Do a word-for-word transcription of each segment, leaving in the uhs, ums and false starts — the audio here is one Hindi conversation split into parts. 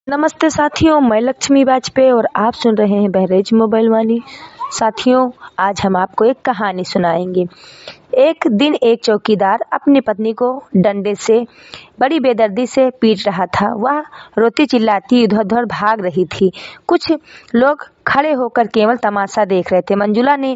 नमस्ते साथियों, मैं लक्ष्मी वाजपेयी और आप सुन रहे हैं बहरेज मोबाइल वाली। साथियों, आज हम आपको एक कहानी सुनाएंगे। एक दिन एक चौकीदार अपनी पत्नी को डंडे से बड़ी बेदर्दी से पीट रहा था। वह रोती चिल्लाती इधर उधर भाग रही थी। कुछ लोग खड़े होकर केवल तमाशा देख रहे थे। मंजुला ने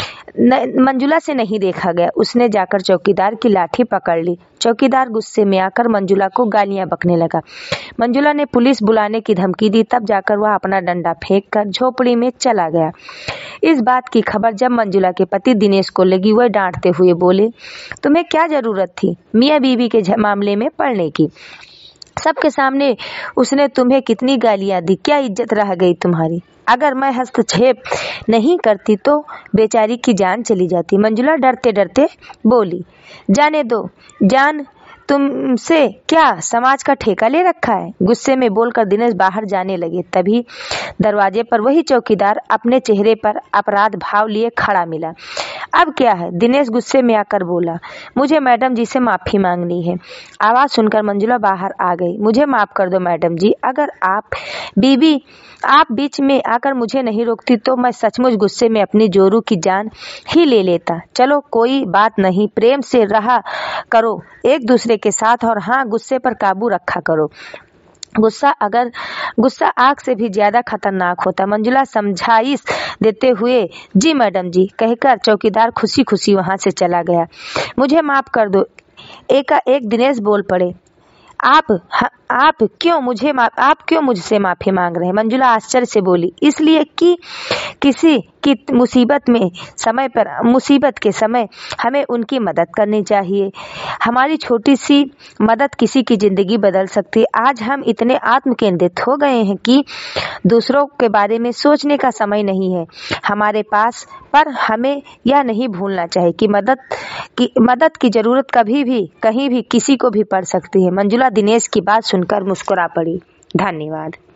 न, मंजुला से नहीं देखा गया। उसने जाकर चौकीदार की लाठी पकड़ ली। चौकीदार गुस्से में आकर मंजुला को गालियां बकने लगा। मंजुला ने पुलिस बुलाने की धमकी दी। तब जाकर वह अपना डंडा फेंक कर झोपड़ी में चला गया। इस बात की खबर जब मंजुला के पति दिनेश को लगी, वह डांटते हुए बोले, तुम्हें क्या जरूरत थी मियाँ बीवी के मामले में पड़ने की? सबके सामने उसने तुम्हें कितनी गालियां दी, क्या इज्जत रह गई तुम्हारी? अगर मैं हस्तक्षेप नहीं करती तो बेचारी की जान चली जाती। मंजुला डरते डरते बोली, जाने दो जान, तुमसे क्या समाज का ठेका ले रखा है? गुस्से में बोलकर दिनेश बाहर जाने लगे। तभी दरवाजे पर वही चौकीदार अपने चेहरे पर अपराध भाव लिए खड़ा मिला। अब क्या है? दिनेश गुस्से में आकर बोला, मुझे मैडम जी से माफी मांगनी है। आवाज सुनकर मंजुला बाहर आ गई। मुझे माफ कर दो मैडम जी, अगर आप बीबी आप बीच में आकर मुझे नहीं रोकती तो मैं सचमुच गुस्से में अपनी जोरू की जान ही ले लेता। चलो कोई बात नहीं, प्रेम से रहा करो एक दूसरे के साथ, और हाँ, गुस्से पर काबू रखा करो। गुस्सा अगर गुस्सा आग से भी ज्यादा खतरनाक होता। मंजुला समझाइश देते हुए जी मैडम जी कहकर चौकीदार खुशी खुशी वहां से चला गया। मुझे माफ कर दो, एका एक दिनेश बोल पड़े। आप ह, आप क्यों मुझे आप क्यों मुझसे माफी मांग रहे हैं? मंजुला आश्चर्य से बोली, इसलिए कि किसी की मुसीबत में समय पर मुसीबत के समय हमें उनकी मदद करनी चाहिए। हमारी छोटी सी मदद किसी की जिंदगी बदल सकती है। आज हम इतने आत्म केंद्रित हो गए हैं कि दूसरों के बारे में सोचने का समय नहीं है हमारे पास। पर हमें यह नहीं भूलना चाहिए कि मदद की मदद की जरूरत कभी भी कहीं भी किसी को भी पड़ सकती है। मंजुला दिनेश की बात सुनकर मुस्कुरा पड़ी। धन्यवाद।